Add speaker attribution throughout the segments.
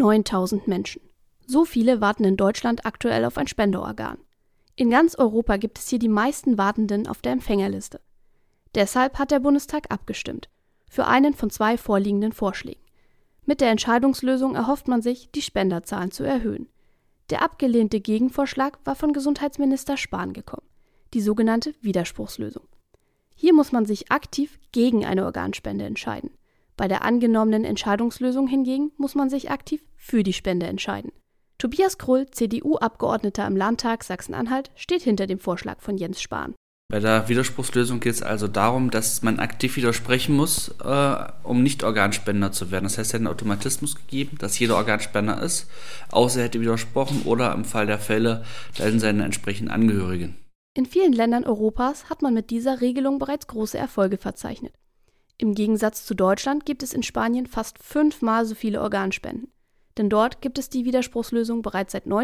Speaker 1: 9.000 Menschen. So viele warten in Deutschland aktuell auf ein Spenderorgan. In ganz Europa gibt es hier die meisten Wartenden auf der Empfängerliste. Deshalb hat der Bundestag abgestimmt. Für einen von 2 vorliegenden Vorschlägen. Mit der Entscheidungslösung erhofft man sich, die Spenderzahlen zu erhöhen. Der abgelehnte Gegenvorschlag war von Gesundheitsminister Spahn gekommen. Die sogenannte Widerspruchslösung. Hier muss man sich aktiv gegen eine Organspende entscheiden. Bei der angenommenen Entscheidungslösung hingegen muss man sich aktiv für die Spende entscheiden. Tobias Krull, CDU-Abgeordneter im Landtag Sachsen-Anhalt, steht hinter dem Vorschlag von Jens Spahn.
Speaker 2: Bei der Widerspruchslösung geht es also darum, dass man aktiv widersprechen muss, um nicht Organspender zu werden. Das heißt, es hätte einen Automatismus gegeben, dass jeder Organspender ist, außer er hätte widersprochen oder im Fall der Fälle dann seine entsprechenden Angehörigen.
Speaker 1: In vielen Ländern Europas hat man mit dieser Regelung bereits große Erfolge verzeichnet. Im Gegensatz zu Deutschland gibt es in Spanien fast 5-mal so viele Organspenden. Denn dort gibt es die Widerspruchslösung bereits seit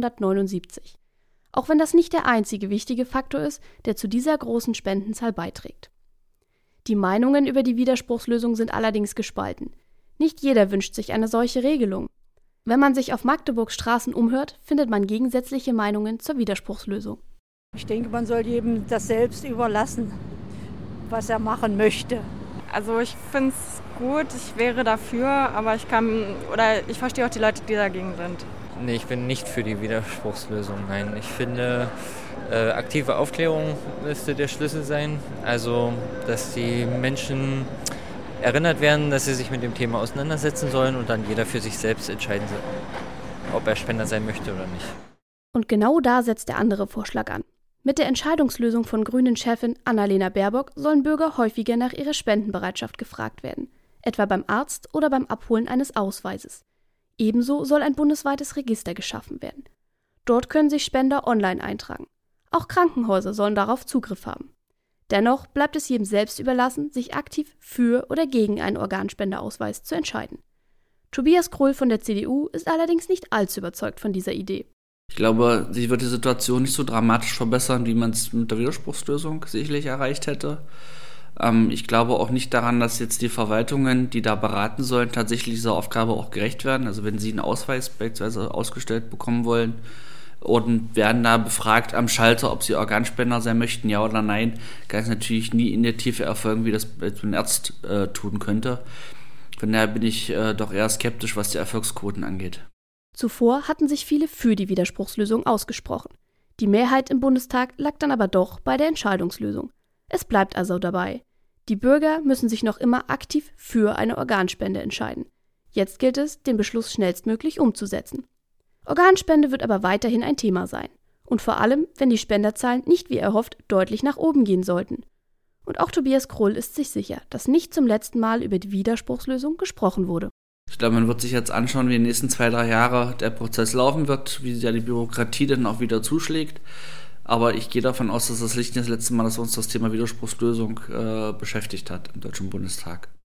Speaker 1: 1979. Auch wenn das nicht der einzige wichtige Faktor ist, der zu dieser großen Spendenzahl beiträgt. Die Meinungen über die Widerspruchslösung sind allerdings gespalten. Nicht jeder wünscht sich eine solche Regelung. Wenn man sich auf Magdeburgs Straßen umhört, findet man gegensätzliche Meinungen zur Widerspruchslösung.
Speaker 3: Ich denke, man soll jedem das selbst überlassen, was er machen möchte.
Speaker 4: Also ich finde es gut, ich wäre dafür, aber ich verstehe auch die Leute, die dagegen sind.
Speaker 5: Nee, ich bin nicht für die Widerspruchslösung, nein. Ich finde, aktive Aufklärung müsste der Schlüssel sein. Also, dass die Menschen erinnert werden, dass sie sich mit dem Thema auseinandersetzen sollen und dann jeder für sich selbst entscheiden soll, ob er Spender sein möchte oder nicht.
Speaker 1: Und genau da setzt der andere Vorschlag an. Mit der Entscheidungslösung von Grünen-Chefin Annalena Baerbock sollen Bürger häufiger nach ihrer Spendenbereitschaft gefragt werden, etwa beim Arzt oder beim Abholen eines Ausweises. Ebenso soll ein bundesweites Register geschaffen werden. Dort können sich Spender online eintragen. Auch Krankenhäuser sollen darauf Zugriff haben. Dennoch bleibt es jedem selbst überlassen, sich aktiv für oder gegen einen Organspenderausweis zu entscheiden. Tobias Krull von der CDU ist allerdings nicht allzu überzeugt von dieser Idee.
Speaker 2: Ich glaube, sie wird die Situation nicht so dramatisch verbessern, wie man es mit der Widerspruchslösung sicherlich erreicht hätte. Ich glaube auch nicht daran, dass jetzt die Verwaltungen, die da beraten sollen, tatsächlich dieser Aufgabe auch gerecht werden. Also wenn sie einen Ausweis beispielsweise ausgestellt bekommen wollen und werden da befragt am Schalter, ob sie Organspender sein möchten, ja oder nein, kann es natürlich nie in der Tiefe erfolgen, wie das ein Arzt tun könnte. Von daher bin ich doch eher skeptisch, was die Erfolgsquoten angeht.
Speaker 1: Zuvor hatten sich viele für die Widerspruchslösung ausgesprochen. Die Mehrheit im Bundestag lag dann aber doch bei der Entscheidungslösung. Es bleibt also dabei. Die Bürger müssen sich noch immer aktiv für eine Organspende entscheiden. Jetzt gilt es, den Beschluss schnellstmöglich umzusetzen. Organspende wird aber weiterhin ein Thema sein. Und vor allem, wenn die Spenderzahlen nicht wie erhofft deutlich nach oben gehen sollten. Und auch Tobias Krull ist sich sicher, dass nicht zum letzten Mal über die Widerspruchslösung gesprochen wurde.
Speaker 2: Ich glaube, man wird sich jetzt anschauen, wie in den nächsten 2-3 Jahren der Prozess laufen wird, wie ja die Bürokratie dann auch wieder zuschlägt. Aber ich gehe davon aus, dass das nicht das letzte Mal, dass uns das Thema Widerspruchslösung beschäftigt hat im Deutschen Bundestag.